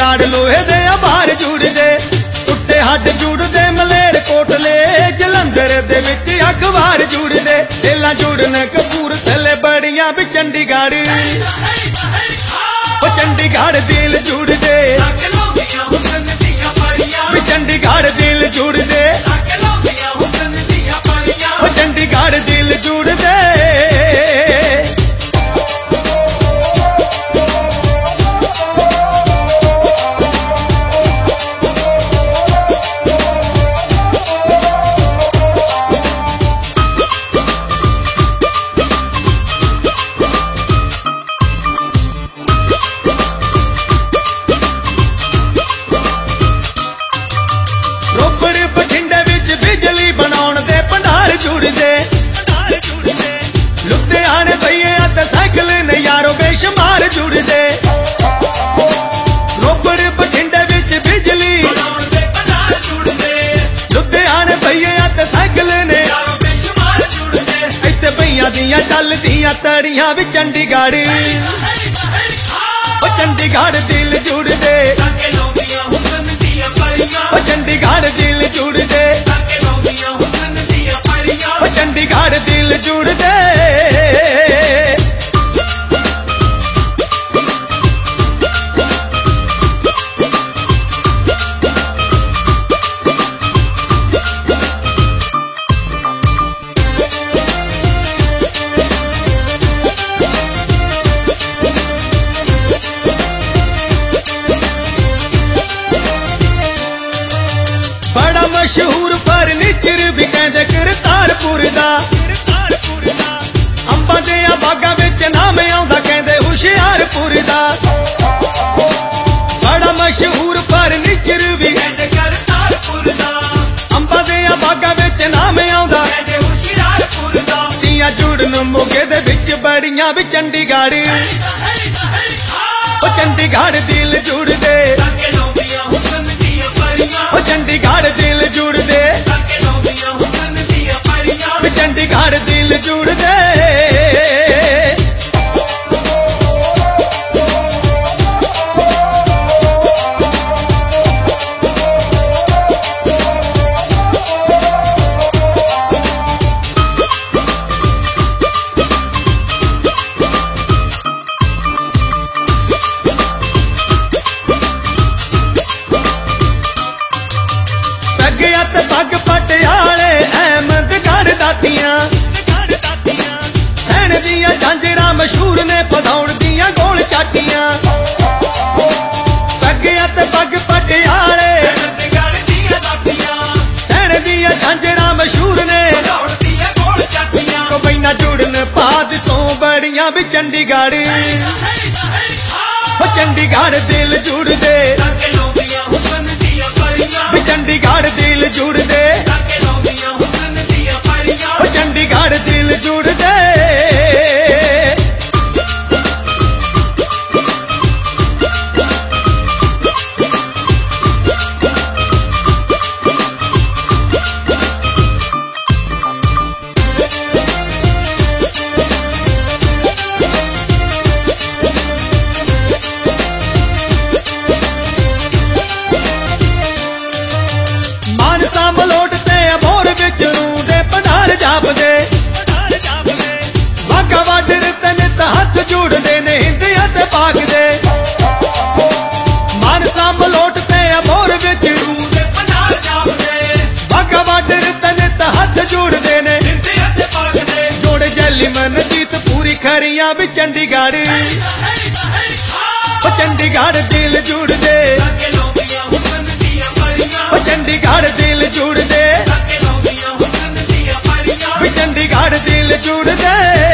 चंडीगढ़ लोहे दे आभार जुड़दे, टुटे हड्ड जुड़दे मलेरकोटले, जलंधर दे विच अखबार जुड़दे, दिलां जुड़न कपूरथले बड़ियां भी चंडीगढ़, ओ चंडीगढ़ दिल जुड़दे, चंडीगढ़ दिल जुड़दे, ओ चंडीगढ़ दिल जुड़दे। लुधियाने भईए ते साइकिल ने यारो बेशुमार जुड़दे, रोपड़ बठिंडे विच बिजली, लुधियाने भईए ते साइकिल ने इत्ते भईयां दियां चलदियां तड़ियां भी चंडीगढ़, ओ चंडीगढ़ दिल जुड़दे, ओ चंडीगढ़ दिल जुड़दे, ओ चंडीगढ़ दिल जुड़दे। बड़ा मशहूर फर्नीचर भी कहते करतारपुर दा, अंबां दे बागां विच नाम आउंदा कहंदे हुशियारपुर दा, बड़ा मशहूर फर्नीचर भी कहते करतारपुर दा, अंबां दे बागां विच नाम आउंदा कहंदे हुशियारपुर दा, जियां जुड़न मोगे दे विच बड़ियां भी चंडीगढ़, ओ चंडीगढ़ दिल जुड़दे, ओ चंडीगढ़ दिल जुड़दे, चंडीगढ़ दिल जुड़दे। पग पटियाले अहमदगढ़ दातियां, सैन दियां झांजरां मशहूर ने पधौड़ दियां गोल चाटियां, पग पटियाले सैन दियां झांजरां मशहूर ने कोई ना जुड़न पाद सो बड़ियां भी चंडीगढ़, ओ चंडीगढ़ दिल जुड़दे, चंडीगढ़ दिल जुड़दे, ओ चंडीगढ़ दिल जुड़दे। मलोटते अबोर विच रूंदे पधार जापदे, वाघा वाडर ते नित हथ जुड़दे ने हिंदिया ते पाक दे, मानसा मलोटते अबोर विच रूंदे पधार जापदे, वाघा वाडर ते नित हथ जुड़दे ने हिंदिया ते पाक दे, जोड़े जली मनजीत पूरी खरियां भी चंडीगढ़, ओ चंडीगढ़ दिल जुड़दे, ओ चंडीगढ़ दिल जुड़दे, चंडीगढ़ दिल जुड़दे।